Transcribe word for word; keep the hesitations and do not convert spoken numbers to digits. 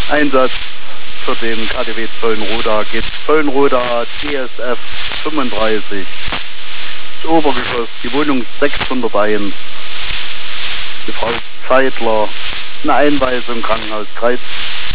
Einsatz für den K D W Zollenroda geht Zollenroda T S F fünfunddreißig. Das Obergeschoss, die Wohnung sechshunderteins. Die Frau Zeitler, eine Einweisung, Krankenhaus Kreuz.